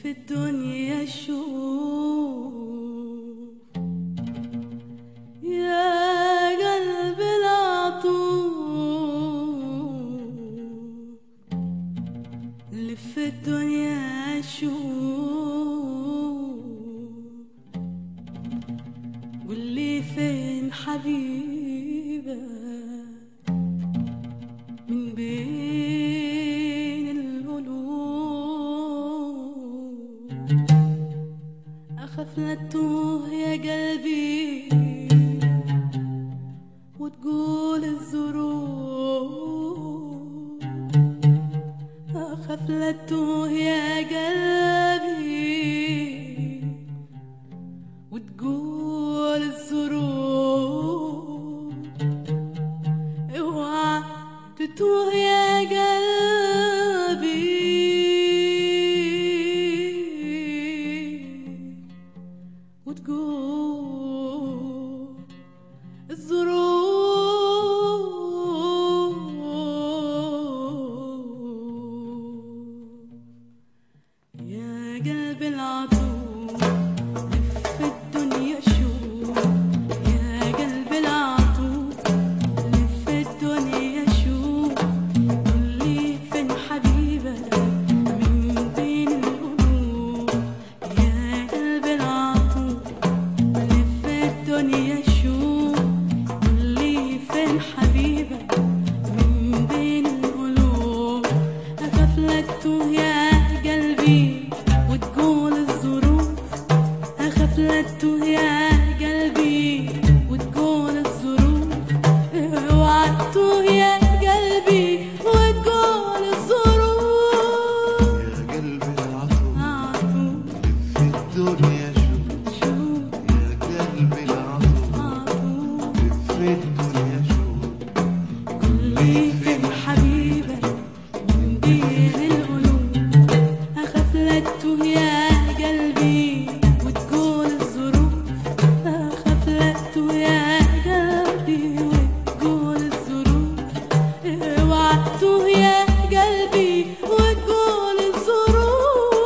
في الدنيا شوف يا قلب العطوف، لف في الدنيا شوف واللي فين حبيبك من بين القلوب. أخاف لا تتوه يا قلبي وتقول الظروف. أخاف لا تتوه يا قلبي وتقول الظروف. اوعى تتوه يا قلبي وتقول الظروف. يا قلب العطوف لف في الدنيا شوف، يا قلب العطوف لف في الدنيا شوف واللي فين حبيبك من بين القلوب. يا قلب العطوف لف في الدنيا شوف واللي فين حبيبك من بين القلوب. أخاف لا تتوه يا قلبي وتقول الظروف. أخاف لا تتوه يا قلبي وتقول الظروف. اوعى تتوه يا قلبي وتقول الظروف. يا قلبي العطوف عطوف في الدنيا شوف يا قلبي العطوف عطوف في الدنيا واللي فين حبيبك من بين القلوب. أخاف لا تتوه يا قلبي وتقول الظروف. أخاف لا تتوه يا قلبي وتقول الظروف. اوعى تتوه يا قلبي وتقول الظروف.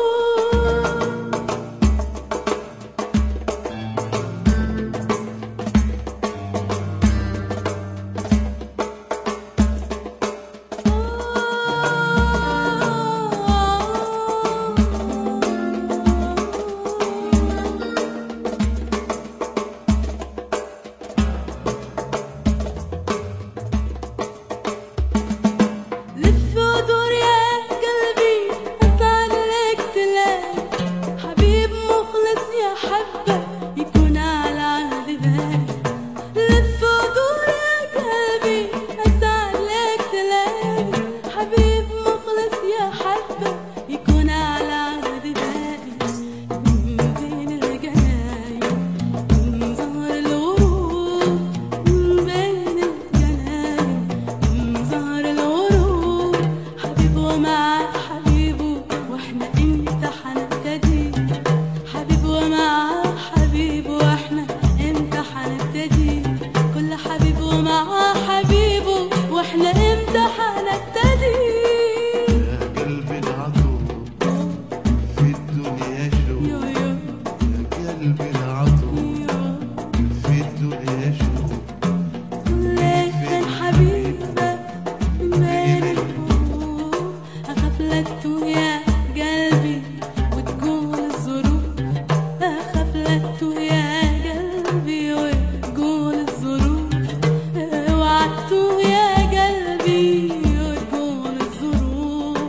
لف ودور يا قلبي أسألك تلاقي حبيب مخلص يحبك يكون على عهد بالي. لف ودور يا قلبي أسألك تلاقي حبيب مخلص يحبك يكون على عهد بالي. من بين الجناين من زهر الورود، من بين الجناين من زهر الورود. حبيبه مع حبيبه واحنا امتى حنبتدي. حبيبه مع حبيبه واحنا امتى حنبتدي. كل حبيبه مع حبيبه واحنا امتى حنبتدي. يا قلبي العطوف في الدنيا شوف، يو يو يا قلبي العطوف يو في الدنيا شوف ليك فين حبيبك من بين القلوب. أخاف لا تتوه يا قلبي وتقول الظروف. أخاف لا تتوه يا قلبي وتقول الظروف. اوعى تتوه يا قلبي وتقول الظروف.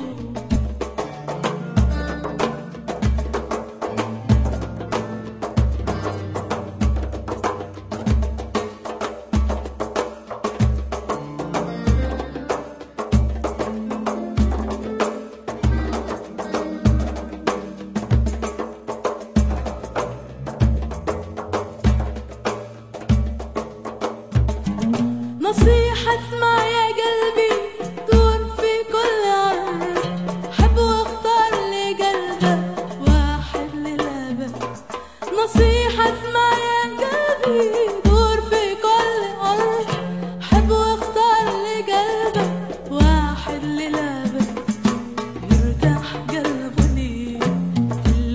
نصيحة اسمع يا قلبي دور في كل أرض. حب واختار لقلبك واحد للأبد. نصيحة اسمع يا قلبي دور في كل أرض. حب واختار لقلبك واحد للأبد. يرتاح قلبه ليك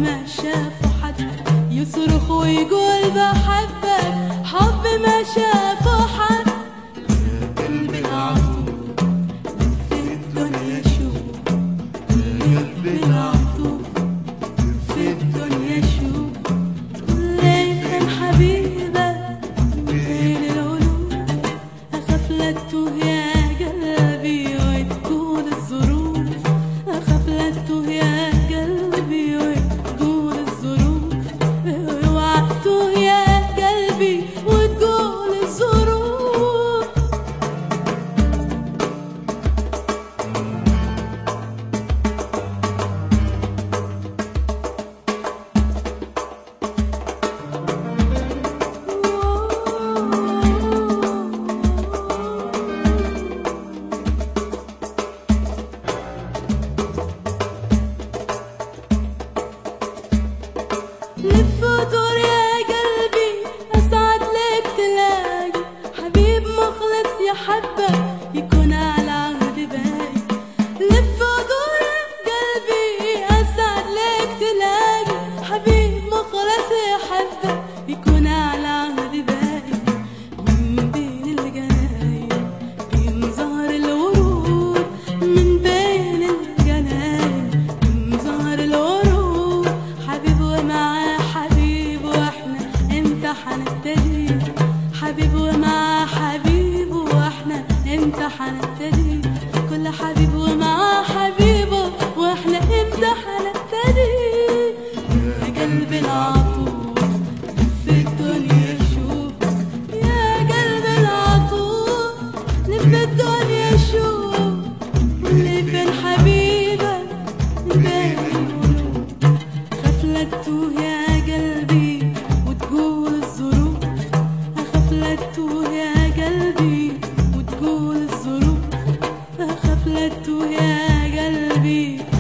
ما شافه حد يصرخ ويقول بحبك حب ما شافه حد. يا قلبي العطوف في الدنيا شوف يا قلبي العطوف في الدنيا شوف ليه كان حبيبك بين القلوب. أخاف لا تتوه يا قلبي وتقول الظروف. أخاف لا تتوه يا قلبي وتقول الظروف. اوعى تتوه يا قلبي وتقول الظروف. لف ودور يا قلبي أسعد لك تلاقي حبيب مخلص يحبك يكون على عهد باقي. لف ودور يا قلبي أسعد لك تلاقي حبيب مخلص يحبك يكون على عهد باقي. من بين الجناين بين زهر الورود من بين الجناين بين زهر الورود حبيب ومعاه حبيب واحنا امتى حنبتدي. حبيب ومعاه حبيب واحنا امتى حنبتدي. كل حبيب ومعاه حبيبه واحنا امتى حنبتدي. يا قلبي العطوف في الدنيا شوف. يا قلبي العطوف لف الدنيا شوف اللي فين حبيبك بين القلوب. أخاف لا تتوه يا قلبي وتقول الظروف. أخاف لا تتوه يا قلبي وتقول الظروف. أخاف لا تتوه يا قلبي